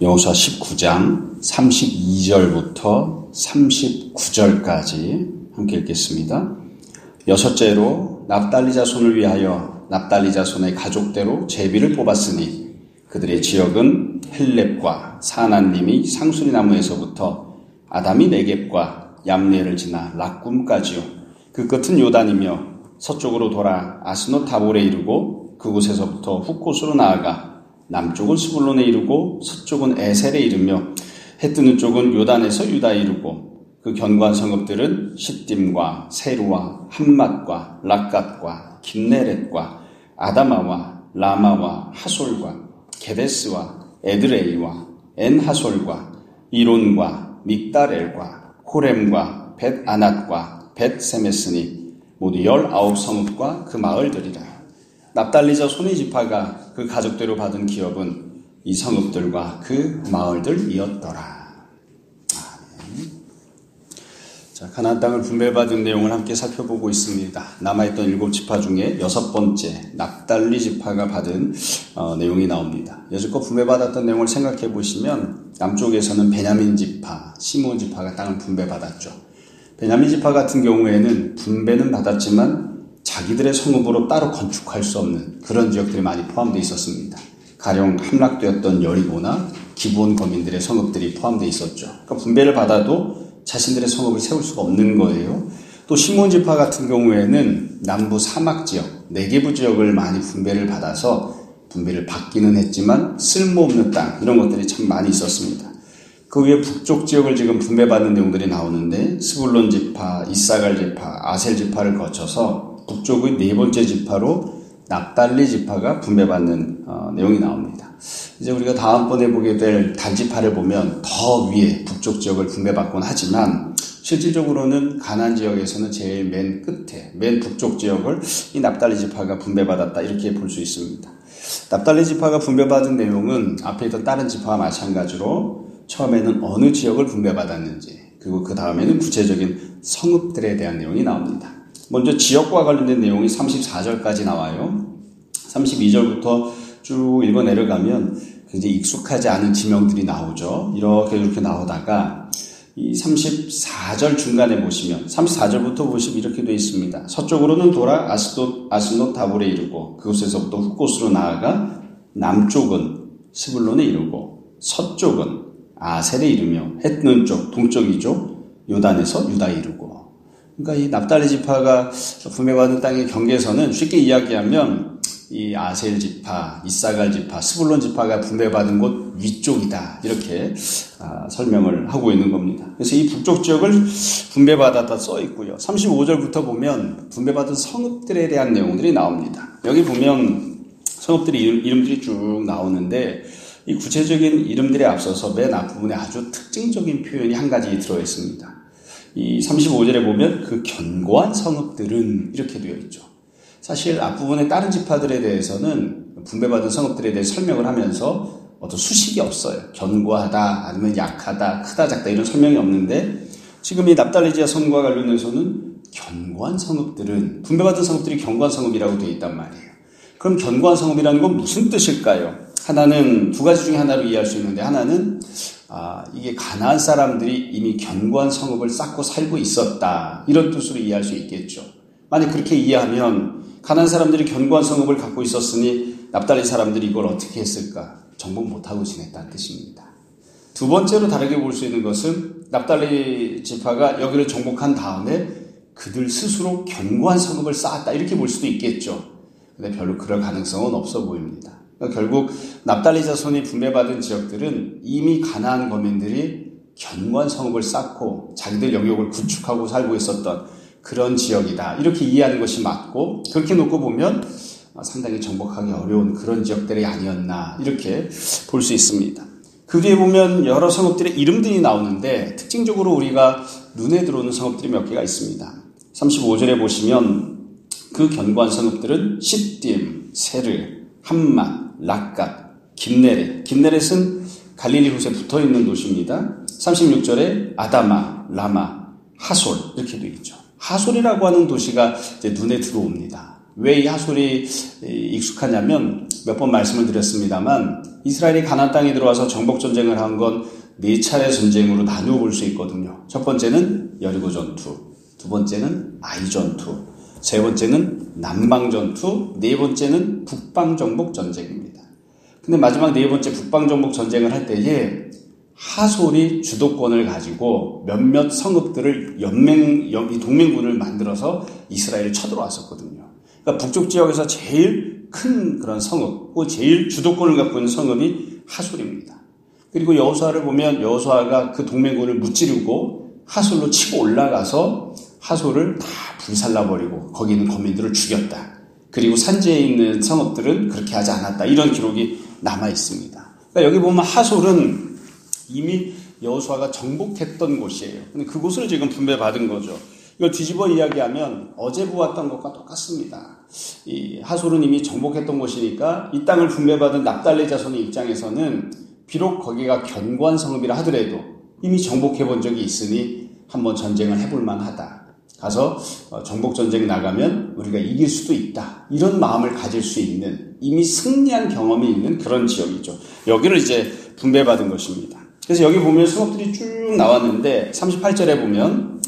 여호수아 19장 32절부터 39절까지 함께 읽겠습니다. 여섯째로 납달리 자손을 위하여 납달리 자손의 가족대로 제비를 뽑았으니 그들의 지역은 헬렙과 사나님이 상수리 나무에서부터 아담이 네겝과 얌리엘을 지나 락꿈까지요. 그 끝은 요단이며 서쪽으로 돌아 아스노 다볼에 이르고 그곳에서부터 훗곳으로 나아가 남쪽은 스불론에 이르고 서쪽은 에셀에 이르며 해 뜨는 쪽은 요단에서 유다에 이르고 그 견고한 성읍들은 시딤과 세루와 함맛과 락갓과 긴네렛과 아다마와 라마와 하솔과 게데스와 에드레이와 엔하솔과 이론과 믹다렐과 호렘과 벳아낫과 벳세메스니 모두 19성읍과 그 마을들이라. 납달리 자손의 지파가 그 가족대로 받은 기업은 이 성읍들과 그 마을들이었더라. 자, 가나안 땅을 분배받은 내용을 함께 살펴보고 있습니다. 남아있던 7지파 중에 6번째 납달리 지파가 받은 내용이 나옵니다. 여지껏 분배받았던 내용을 생각해 보시면 남쪽에서는 베냐민 지파, 시므온 지파가 땅을 분배받았죠. 베냐민 지파 같은 경우에는 분배는 받았지만 자기들의 성읍으로 따로 건축할 수 없는 그런 지역들이 많이 포함되어 있었습니다. 가령 함락되었던 여리고나 기브온 거민들의 성읍들이 포함되어 있었죠. 그러니까 분배를 받아도 자신들의 성읍을 세울 수가 없는 거예요. 또 시므온 지파 같은 경우에는 남부 사막 지역, 네게부 지역을 많이 분배를 받아서 분배를 받기는 했지만 쓸모없는 땅 이런 것들이 참 많이 있었습니다. 그 위에 북쪽 지역을 지금 분배받는 내용들이 나오는데 스불론 지파, 이사갈 지파, 아셀 지파를 거쳐서 북쪽의 네 번째 지파로 납달리 지파가 분배받는 내용이 나옵니다. 이제 우리가 다음번에 보게 될 단 지파를 보면 더 위에 북쪽 지역을 분배받곤 하지만 실질적으로는 가나안 지역에서는 제일 맨 끝에 맨 북쪽 지역을 이 납달리 지파가 분배받았다 이렇게 볼 수 있습니다. 납달리 지파가 분배받은 내용은 앞에 있던 다른 지파와 마찬가지로 처음에는 어느 지역을 분배받았는지 그리고 그 다음에는 구체적인 성읍들에 대한 내용이 나옵니다. 먼저 지역과 관련된 내용이 34절까지 나와요. 32절부터 쭉 읽어 내려가면 이제 익숙하지 않은 지명들이 나오죠. 이렇게 나오다가 이 34절 중간에 보시면 34절부터 보시면 이렇게 되어 있습니다. 서쪽으로는 돌아 아스노 다볼에 이르고 그곳에서부터 훗곳으로 나아가 남쪽은 스불론에 이르고 서쪽은 아셀에 이르며 해 뜨는 쪽 동쪽이죠. 요단에서 유다에 이르고. 그러니까 이 납달리 지파가 분배받은 땅의 경계선은 쉽게 이야기하면 이 아셀 지파, 이사갈 지파, 스불론 지파가 분배받은 곳 위쪽이다 이렇게 설명을 하고 있는 겁니다. 그래서 이 북쪽 지역을 분배받았다 써 있고요. 35절부터 보면 분배받은 성읍들에 대한 내용들이 나옵니다. 여기 보면 성읍들의 이름들이 쭉 나오는데 이 구체적인 이름들에 앞서서 맨 앞부분에 아주 특징적인 표현이 한 가지 들어 있습니다. 이 35절에 보면 그 견고한 성읍들은 이렇게 되어 있죠. 사실 앞부분의 다른 지파들에 대해서는 분배받은 성읍들에 대해 설명을 하면서 어떤 수식이 없어요. 견고하다 아니면 약하다 크다 작다 이런 설명이 없는데 지금 이 납달리 지파성과 관련해서는 견고한 성읍들은 분배받은 성읍들이 견고한 성읍이라고 되어 있단 말이에요. 그럼 견고한 성읍이라는 건 무슨 뜻일까요? 하나는 두 가지 중에 하나로 이해할 수 있는데 하나는 이게 가나안 사람들이 이미 견고한 성읍을 쌓고 살고 있었다 이런 뜻으로 이해할 수 있겠죠. 만약 그렇게 이해하면 가나안 사람들이 견고한 성읍을 갖고 있었으니 납달리 사람들이 이걸 어떻게 했을까? 정복 못하고 지냈다는 뜻입니다. 두 번째로 다르게 볼 수 있는 것은 납달리 지파가 여기를 정복한 다음에 그들 스스로 견고한 성읍을 쌓았다 이렇게 볼 수도 있겠죠. 근데 별로 그럴 가능성은 없어 보입니다. 결국 납달리 자손이 분배받은 지역들은 이미 가나안 거민들이 견고한 성읍을 쌓고 자기들 영역을 구축하고 살고 있었던 그런 지역이다. 이렇게 이해하는 것이 맞고 그렇게 놓고 보면 상당히 정복하기 어려운 그런 지역들이 아니었나 이렇게 볼 수 있습니다. 그 뒤에 보면 여러 성읍들의 이름들이 나오는데 특징적으로 우리가 눈에 들어오는 성읍들이 몇 개가 있습니다. 35절에 보시면 그 견고한 성읍들은 시딤, 세르, 함맛, 락갓, 긴네렛. 긴네렛은 갈릴리 훗에 붙어있는 도시입니다. 36절에 아다마, 라마, 하솔 이렇게 되어 있죠. 하솔이라고 하는 도시가 이제 눈에 들어옵니다. 왜 이 하솔이 익숙하냐면 몇 번 말씀을 드렸습니다만 이스라엘이 가나안 땅에 들어와서 정복 전쟁을 한 건 4차례 전쟁으로 나누어 볼 수 있거든요. 첫 번째는 여리고 전투, 두 번째는 아이 전투, 세 번째는 남방 전투, 네 번째는 북방 정복 전쟁입니다. 근데 마지막 네 번째 북방 정복 전쟁을 할 때에 하솔이 주도권을 가지고 몇몇 성읍들을 동맹군을 만들어서 이스라엘을 쳐들어왔었거든요. 그러니까 북쪽 지역에서 제일 큰 그런 성읍, 제일 주도권을 갖고 있는 성읍이 하솔입니다. 그리고 여호수아를 보면 여호수아가 그 동맹군을 무찌르고 하솔로 치고 올라가서 하솔을 다 불살라버리고 거기 있는 거민들을 죽였다. 그리고 산지에 있는 성읍들은 그렇게 하지 않았다. 이런 기록이 남아 있습니다. 그러니까 여기 보면 하솔은 이미 여호수아가 정복했던 곳이에요. 근데 그곳을 지금 분배받은 거죠. 이걸 뒤집어 이야기하면 어제 보았던 것과 똑같습니다. 이 하솔은 이미 정복했던 곳이니까 이 땅을 분배받은 납달리 자손의 입장에서는 비록 거기가 견고한 성읍이라 하더라도 이미 정복해 본 적이 있으니 한번 전쟁을 해볼 만하다. 가서 정복전쟁 나가면 우리가 이길 수도 있다. 이런 마음을 가질 수 있는 이미 승리한 경험이 있는 그런 지역이죠. 여기를 이제 분배받은 것입니다. 그래서 여기 보면 성읍들이 쭉 나왔는데 38절에 보면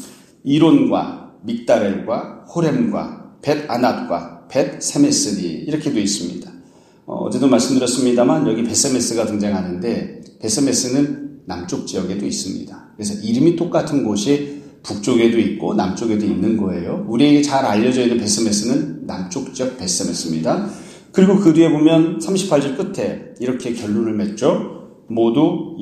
이론과 믹다렐과 호렘과 벳아낫과 벳세메스니 이렇게 되어 있습니다. 어제도 말씀드렸습니다만 여기 벳세메스가 등장하는데 벳세메스는 남쪽 지역에도 있습니다. 그래서 이름이 똑같은 곳이 북쪽에도 있고 남쪽에도 있는 거예요. 우리에게 잘 알려져 있는 벳세메스는 남쪽 지역 벳세메스입니다. 그리고 그 뒤에 보면 38절 끝에 이렇게 결론을 맺죠. 모두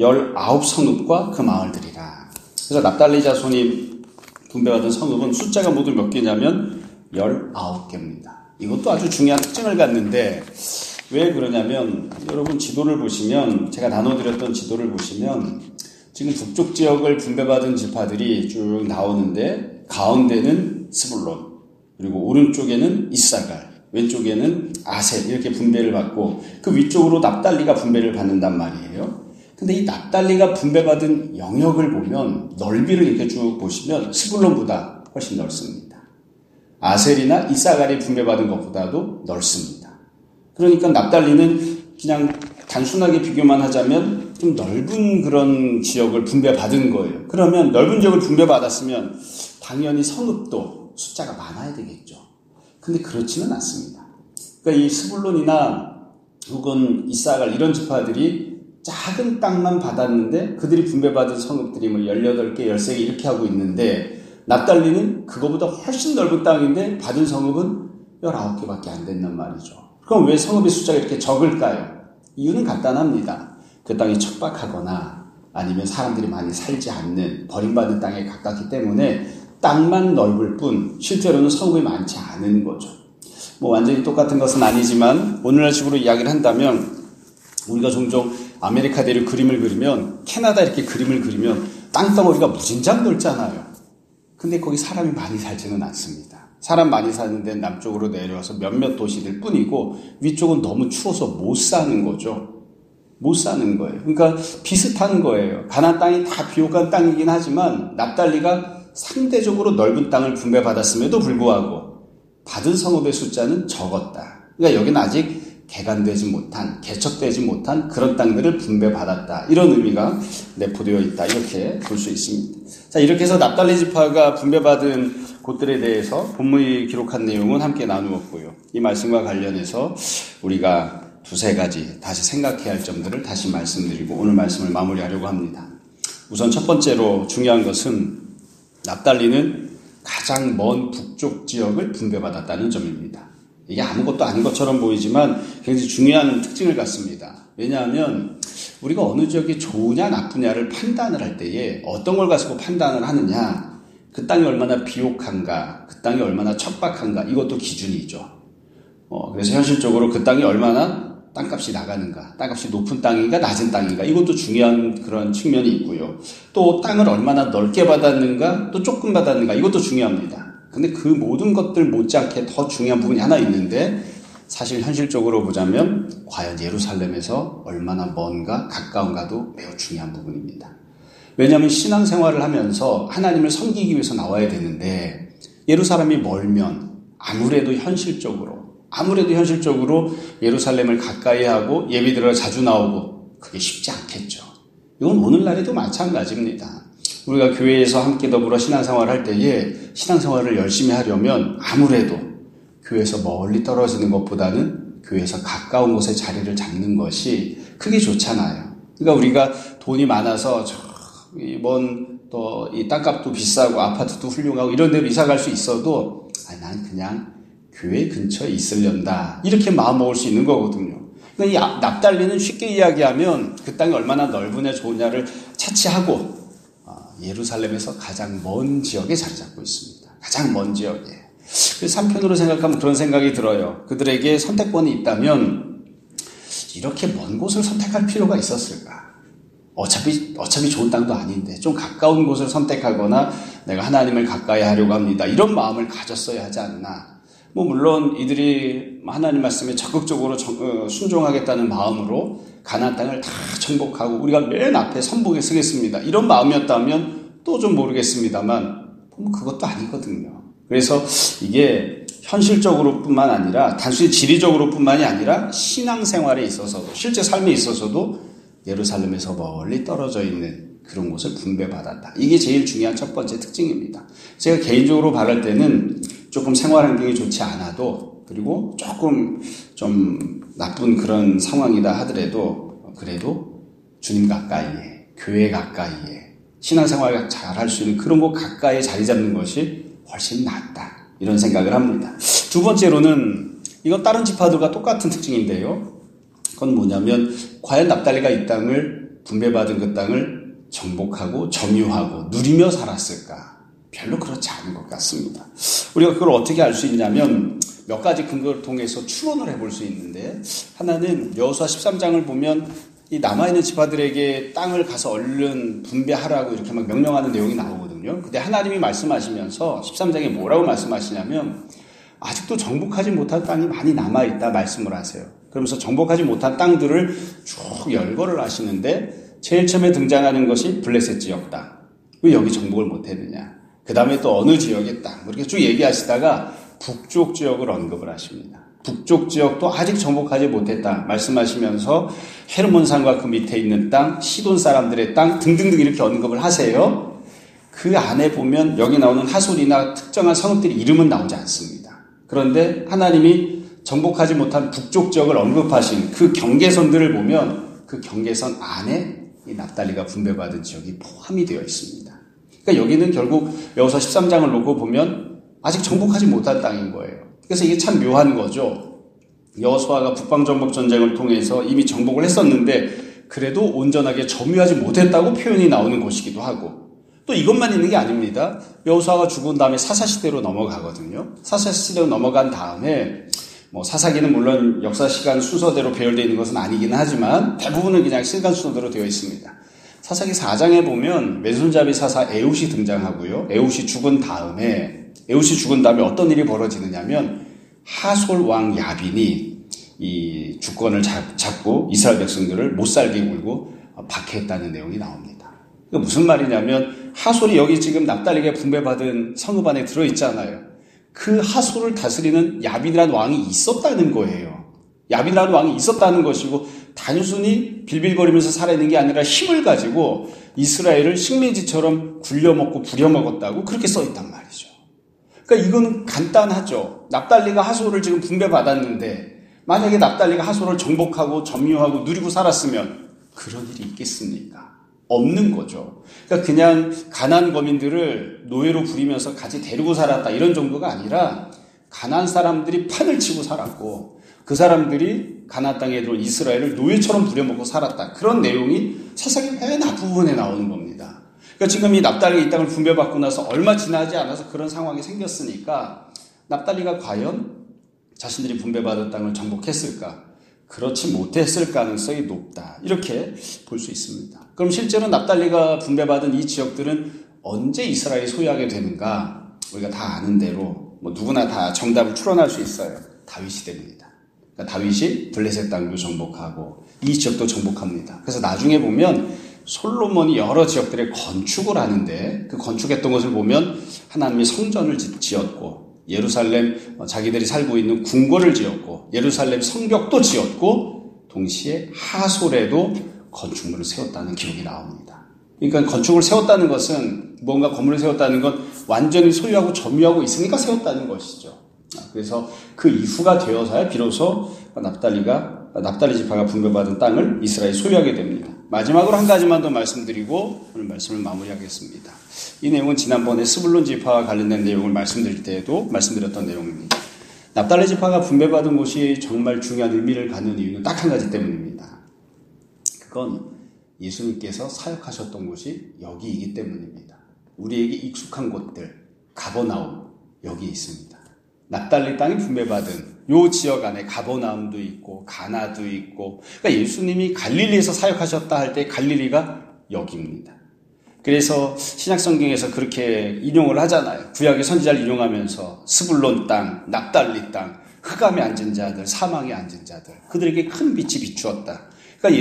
19성읍과 그 마을들이라. 그래서 납달리 자손이 분배받은 성읍은 숫자가 모두 몇 개냐면 19개입니다. 이것도 아주 중요한 특징을 갖는데 왜 그러냐면 여러분 지도를 보시면 제가 나눠드렸던 지도를 보시면 지금 북쪽 지역을 분배받은 지파들이 쭉 나오는데 가운데는 스불론 그리고 오른쪽에는 이사갈 왼쪽에는 아셋 이렇게 분배를 받고 그 위쪽으로 납달리가 분배를 받는단 말이에요. 근데 이 납달리가 분배받은 영역을 보면 넓이를 이렇게 쭉 보시면 스불론보다 훨씬 넓습니다. 아셀이나 이사갈이 분배받은 것보다도 넓습니다. 그러니까 납달리는 그냥 단순하게 비교만 하자면 좀 넓은 그런 지역을 분배받은 거예요. 그러면 넓은 지역을 분배받았으면 당연히 성읍도 숫자가 많아야 되겠죠. 근데 그렇지는 않습니다. 그러니까 이 스불론이나 혹은 이사갈 이런 지파들이 작은 땅만 받았는데 그들이 분배받은 성읍들이 뭐 18개, 13개 이렇게 하고 있는데 납달리는 그거보다 훨씬 넓은 땅인데 받은 성읍은 19개밖에 안 된단 말이죠. 그럼 왜 성읍의 숫자가 이렇게 적을까요? 이유는 간단합니다. 그 땅이 척박하거나 아니면 사람들이 많이 살지 않는 버림받은 땅에 가깝기 때문에 땅만 넓을 뿐 실제로는 성읍이 많지 않은 거죠. 뭐 완전히 똑같은 것은 아니지만 오늘날식으로 이야기를 한다면 우리가 종종 아메리카 대륙 그림을 그리면 캐나다 이렇게 그림을 그리면 땅덩어리가 무진장 넓잖아요. 근데 거기 사람이 많이 살지는 않습니다. 사람 많이 사는 데는 남쪽으로 내려와서 몇몇 도시들 뿐이고 위쪽은 너무 추워서 못 사는 거죠. 못 사는 거예요. 그러니까 비슷한 거예요. 가나안 땅이 다 비옥한 땅이긴 하지만 납달리가 상대적으로 넓은 땅을 분배받았음에도 불구하고 받은 성읍의 숫자는 적었다. 그러니까 여기는 아직 개간되지 못한, 개척되지 못한 그런 땅들을 분배받았다. 이런 의미가 내포되어 있다. 이렇게 볼 수 있습니다. 자, 이렇게 해서 납달리 지파가 분배받은 곳들에 대해서 본문이 기록한 내용은 함께 나누었고요. 이 말씀과 관련해서 우리가 두세 가지 다시 생각해야 할 점들을 다시 말씀드리고 오늘 말씀을 마무리하려고 합니다. 우선 첫 번째로 중요한 것은 납달리는 가장 먼 북쪽 지역을 분배받았다는 점입니다. 이게 아무것도 아닌 것처럼 보이지만 굉장히 중요한 특징을 갖습니다. 왜냐하면 우리가 어느 지역이 좋으냐 나쁘냐를 판단을 할 때에 어떤 걸 가지고 판단을 하느냐, 그 땅이 얼마나 비옥한가, 그 땅이 얼마나 척박한가, 이것도 기준이죠. 그래서 현실적으로 그 땅이 얼마나 땅값이 나가는가, 땅값이 높은 땅인가 낮은 땅인가, 이것도 중요한 그런 측면이 있고요. 또 땅을 얼마나 넓게 받았는가, 또 조금 받았는가, 이것도 중요합니다. 근데 그 모든 것들 못지않게 더 중요한 부분이 하나 있는데 사실 현실적으로 보자면 과연 예루살렘에서 얼마나 먼가 가까운가도 매우 중요한 부분입니다. 왜냐하면 신앙생활을 하면서 하나님을 섬기기 위해서 나와야 되는데 예루살렘이 멀면 아무래도 현실적으로 아무래도 현실적으로 예루살렘을 가까이 하고 예배드리러 자주 나오고 그게 쉽지 않겠죠. 이건 오늘날에도 마찬가지입니다. 우리가 교회에서 함께 더불어 신앙생활을 할 때에 신앙생활을 열심히 하려면 아무래도 교회에서 멀리 떨어지는 것보다는 교회에서 가까운 곳에 자리를 잡는 것이 크게 좋잖아요. 그러니까 우리가 돈이 많아서 이 땅값도 비싸고 아파트도 훌륭하고 이런 데로 이사 갈 수 있어도 난 그냥 교회 근처에 있으련다 이렇게 마음먹을 수 있는 거거든요. 그러니까 이 납달리는 쉽게 이야기하면 그 땅이 얼마나 넓으냐 좋으냐를 차치하고 예루살렘에서 가장 먼 지역에 자리 잡고 있습니다. 가장 먼 지역에. 그래서 한편으로 생각하면 그런 생각이 들어요. 그들에게 선택권이 있다면 이렇게 먼 곳을 선택할 필요가 있었을까? 어차피 좋은 땅도 아닌데 좀 가까운 곳을 선택하거나 내가 하나님을 가까이 하려고 합니다. 이런 마음을 가졌어야 하지 않나. 물론 이들이 하나님 말씀에 적극적으로 순종하겠다는 마음으로 가나안 땅을 다 정복하고 우리가 맨 앞에 선봉에 서겠습니다. 이런 마음이었다면 또 좀 모르겠습니다만 그것도 아니거든요. 그래서 이게 현실적으로뿐만 아니라 단순히 지리적으로뿐만이 아니라 신앙생활에 있어서도 실제 삶에 있어서도 예루살렘에서 멀리 떨어져 있는 그런 곳을 분배받았다. 이게 제일 중요한 첫 번째 특징입니다. 제가 개인적으로 바랄 때는 조금 생활 환경이 좋지 않아도 그리고 조금 좀 나쁜 그런 상황이다 하더라도 그래도 주님 가까이에 교회 가까이에 신앙생활 잘 할 수 있는 그런 곳 가까이에 자리 잡는 것이 훨씬 낫다. 이런 생각을 합니다. 두 번째로는 이건 다른 지파들과 똑같은 특징인데요. 그건 뭐냐면 과연 납달리가 이 땅을 분배받은 그 땅을 정복하고 점유하고 누리며 살았을까? 별로 그렇지 않은 것 같습니다. 우리가 그걸 어떻게 알 수 있냐면 몇 가지 근거를 통해서 추론을 해볼 수 있는데 하나는 여호수아 13장을 보면 이 남아있는 지파들에게 땅을 가서 얼른 분배하라고 이렇게 막 명령하는 내용이 나오거든요. 근데 하나님이 말씀하시면서 13장에 뭐라고 말씀하시냐면 아직도 정복하지 못한 땅이 많이 남아있다 말씀을 하세요. 그러면서 정복하지 못한 땅들을 쭉 열거를 하시는데 제일 처음에 등장하는 것이 블레셋 지역 땅. 왜 여기 정복을 못했느냐. 그 다음에 또 어느 지역의 땅. 그렇게 쭉 얘기하시다가 북쪽 지역을 언급을 하십니다. 북쪽 지역도 아직 정복하지 못했다 말씀하시면서 헤르몬산과 그 밑에 있는 땅, 시돈 사람들의 땅 등등등 이렇게 언급을 하세요. 그 안에 보면 여기 나오는 하솔이나 특정한 성읍들의 이름은 나오지 않습니다. 그런데 하나님이 정복하지 못한 북쪽 지역을 언급하신 그 경계선들을 보면 그 경계선 안에 이 납달리가 분배받은 지역이 포함이 되어 있습니다. 그러니까 여기는 결국 여호수아 13장을 놓고 보면 아직 정복하지 못한 땅인 거예요. 그래서 이게 참 묘한 거죠. 여호수아가 북방정복 전쟁을 통해서 이미 정복을 했었는데 그래도 온전하게 점유하지 못했다고 표현이 나오는 곳이기도 하고 또 이것만 있는 게 아닙니다. 여호수아가 죽은 다음에 사사시대로 넘어가거든요. 사사시대로 넘어간 다음에 사사기는 물론 역사 시간 순서대로 배열되어 있는 것은 아니긴 하지만 대부분은 그냥 시간 순서대로 되어 있습니다. 사사기 4장에 보면 맨손잡이 사사 에훗이 등장하고요. 에훗이 죽은 다음에 어떤 일이 벌어지느냐면 하솔 왕 야빈이 이 주권을 잡고 이스라엘 백성들을 못살게 굴고 박해했다는 내용이 나옵니다. 그게 무슨 말이냐면 하솔이 여기 지금 납달리게 분배받은 성읍 안에 들어있잖아요. 그 하솔을 다스리는 야빈이라는 왕이 있었다는 거예요. 야빈이라는 왕이 있었다는 것이고 단순히 빌빌거리면서 살아있는 게 아니라 힘을 가지고 이스라엘을 식민지처럼 굴려먹고 부려먹었다고 그렇게 써있단 말이죠. 그러니까 이건 간단하죠. 납달리가 하솔을 지금 분배받았는데 만약에 납달리가 하솔을 정복하고 점유하고 누리고 살았으면 그런 일이 있겠습니까? 없는 거죠. 그러니까 그냥 가나안 거민들을 노예로 부리면서 같이 데리고 살았다 이런 정도가 아니라 가나안 사람들이 판을 치고 살았고 그 사람들이 가나안 땅에 들어온 이스라엘을 노예처럼 부려먹고 살았다. 그런 내용이 사사기 맨 앞부분에 나오는 겁니다. 그러니까 지금 이 납달리가 이 땅을 분배받고 나서 얼마 지나지 않아서 그런 상황이 생겼으니까 납달리가 과연 자신들이 분배받은 땅을 정복했을까? 그렇지 못했을 가능성이 높다. 이렇게 볼 수 있습니다. 그럼 실제로 납달리가 분배받은 이 지역들은 언제 이스라엘이 소유하게 되는가? 우리가 다 아는 대로 누구나 다 정답을 추론할 수 있어요. 다윗 시대입니다. 그러니까 다윗이 블레셋 땅도 정복하고 이 지역도 정복합니다. 그래서 나중에 보면 솔로몬이 여러 지역들에 건축을 하는데 그 건축했던 것을 보면 하나님이 성전을 지었고 예루살렘 자기들이 살고 있는 궁궐을 지었고 예루살렘 성벽도 지었고 동시에 하솔에도 건축물을 세웠다는 기록이 나옵니다. 그러니까 건축을 세웠다는 것은 뭔가 건물을 세웠다는 건 완전히 소유하고 점유하고 있으니까 세웠다는 것이죠. 그래서 그 이후가 되어서야 비로소 납달리 지파가 분배받은 땅을 이스라엘이 소유하게 됩니다. 마지막으로 한 가지만 더 말씀드리고 오늘 말씀을 마무리하겠습니다. 이 내용은 지난번에 스불론 지파와 관련된 내용을 말씀드릴 때에도 말씀드렸던 내용입니다. 납달리 지파가 분배받은 곳이 정말 중요한 의미를 갖는 이유는 딱 한 가지 때문입니다. 그건 예수님께서 사역하셨던 곳이 여기이기 때문입니다. 우리에게 익숙한 곳들, 가버나움, 여기 있습니다. 납달리 땅이 분배받은 요 지역 안에 가버나움도 있고 가나도 있고, 그러니까 예수님이 갈릴리에서 사역하셨다 할 때 갈릴리가 여기입니다. 그래서 신약성경에서 그렇게 인용을 하잖아요. 구약의 선지자를 인용하면서 스불론 땅, 납달리 땅, 흑암에 앉은 자들, 사망에 앉은 자들, 그들에게 큰 빛이 비추었다. 그러니까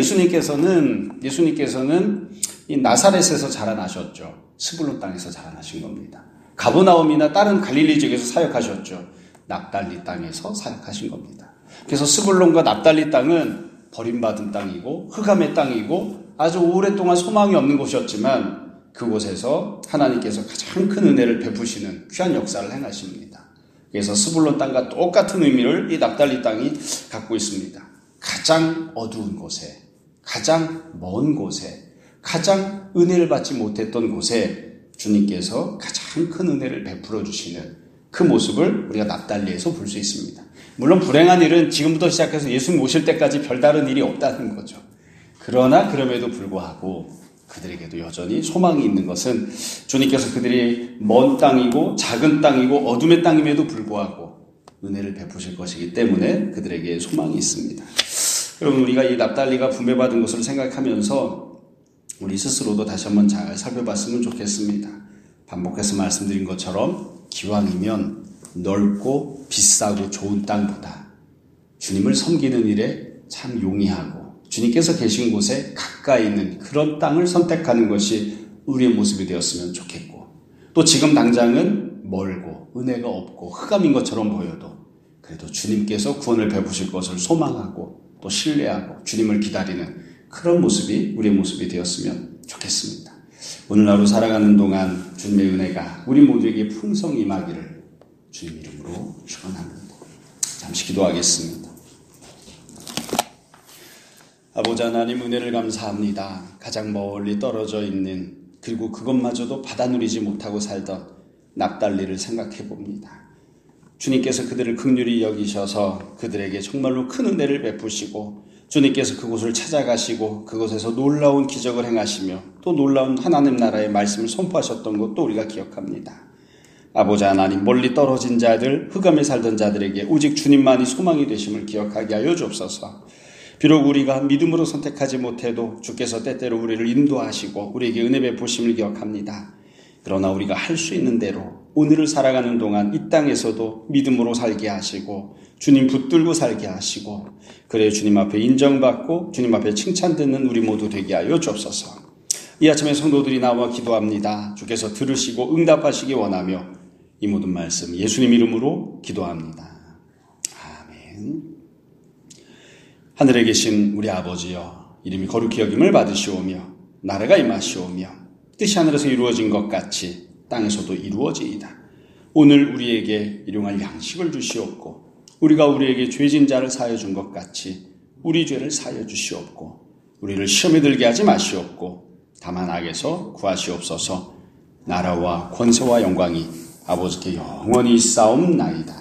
예수님께서는 이 나사렛에서 자라나셨죠. 스불론 땅에서 자라나신 겁니다. 가버나움이나 다른 갈릴리 지역에서 사역하셨죠. 납달리 땅에서 사역하신 겁니다. 그래서 스불론과 납달리 땅은 버림받은 땅이고 흑암의 땅이고 아주 오랫동안 소망이 없는 곳이었지만 그곳에서 하나님께서 가장 큰 은혜를 베푸시는 귀한 역사를 행하십니다. 그래서 스불론 땅과 똑같은 의미를 이 납달리 땅이 갖고 있습니다. 가장 어두운 곳에, 가장 먼 곳에, 가장 은혜를 받지 못했던 곳에 주님께서 가장 큰 은혜를 베풀어 주시는 그 모습을 우리가 납달리에서 볼 수 있습니다. 물론 불행한 일은 지금부터 시작해서 예수님 오실 때까지 별다른 일이 없다는 거죠. 그러나 그럼에도 불구하고 그들에게도 여전히 소망이 있는 것은 주님께서 그들이 먼 땅이고 작은 땅이고 어둠의 땅임에도 불구하고 은혜를 베푸실 것이기 때문에 그들에게 소망이 있습니다. 여러분, 우리가 이 납달리가 분배받은 것을 생각하면서 우리 스스로도 다시 한번 잘 살펴봤으면 좋겠습니다. 반복해서 말씀드린 것처럼 기왕이면 넓고 비싸고 좋은 땅보다 주님을 섬기는 일에 참 용이하고 주님께서 계신 곳에 가까이 있는 그런 땅을 선택하는 것이 우리의 모습이 되었으면 좋겠고, 또 지금 당장은 멀고 은혜가 없고 흑암인 것처럼 보여도 그래도 주님께서 구원을 베푸실 것을 소망하고 또 신뢰하고 주님을 기다리는 그런 모습이 우리의 모습이 되었으면 좋겠습니다. 오늘 하루 살아가는 동안 주님의 은혜가 우리 모두에게 풍성히 임하기를 주님 이름으로 축원합니다. 잠시 기도하겠습니다. 아버지 하나님, 은혜를 감사합니다. 가장 멀리 떨어져 있는, 그리고 그것마저도 받아 누리지 못하고 살던 납달리를 생각해 봅니다. 주님께서 그들을 긍휼히 여기셔서 그들에게 정말로 큰 은혜를 베푸시고 주님께서 그곳을 찾아가시고 그곳에서 놀라운 기적을 행하시며 또 놀라운 하나님 나라의 말씀을 선포하셨던 것도 우리가 기억합니다. 아버지 하나님, 멀리 떨어진 자들, 흑암에 살던 자들에게 오직 주님만이 소망이 되심을 기억하게 하여 주옵소서. 비록 우리가 믿음으로 선택하지 못해도 주께서 때때로 우리를 인도하시고 우리에게 은혜 베푸심을 기억합니다. 그러나 우리가 할 수 있는 대로 오늘을 살아가는 동안 이 땅에서도 믿음으로 살게 하시고 주님 붙들고 살게 하시고, 그래 주님 앞에 인정받고 주님 앞에 칭찬 듣는 우리 모두 되게 하여 주옵소서. 이 아침에 성도들이 나와 기도합니다. 주께서 들으시고 응답하시기 원하며 이 모든 말씀 예수님 이름으로 기도합니다. 아멘. 하늘에 계신 우리 아버지여, 이름이 거룩히 여김을 받으시오며 나라가 임하시오며 뜻이 하늘에서 이루어진 것 같이 땅에서도 이루어지이다. 오늘 우리에게 일용할 양식을 주시옵고 우리가 우리에게 죄진 자를 사하여 준 것 같이 우리 죄를 사하여 주시옵고 우리를 시험에 들게 하지 마시옵고 다만 악에서 구하시옵소서. 나라와 권세와 영광이 아버지께 영원히 있사옵나이다.